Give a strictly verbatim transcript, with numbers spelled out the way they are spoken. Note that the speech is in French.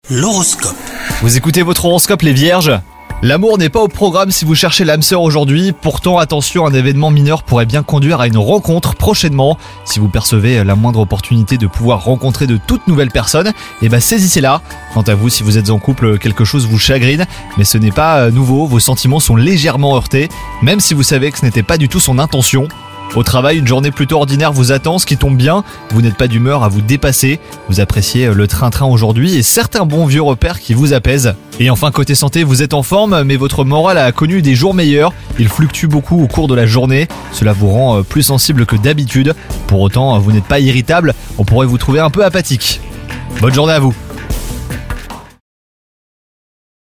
L'horoscope. Vous écoutez votre horoscope les vierges ? L'amour n'est pas au programme si vous cherchez l'âme sœur aujourd'hui. Pourtant, attention, un événement mineur pourrait bien conduire à une rencontre prochainement. Si vous percevez la moindre opportunité de pouvoir rencontrer de toutes nouvelles personnes, eh ben saisissez-la. Quant à vous, si vous êtes en couple, quelque chose vous chagrine, mais ce n'est pas nouveau, vos sentiments sont légèrement heurtés, même si vous savez que ce n'était pas du tout son intention. Au travail, une journée plutôt ordinaire vous attend, ce qui tombe bien. Vous n'êtes pas d'humeur à vous dépasser. Vous appréciez le train-train aujourd'hui et certains bons vieux repères qui vous apaisent. Et enfin, côté santé, vous êtes en forme, mais votre morale a connu des jours meilleurs. Il fluctue beaucoup au cours de la journée. Cela vous rend plus sensible que d'habitude. Pour autant, vous n'êtes pas irritable. On pourrait vous trouver un peu apathique. Bonne journée à vous.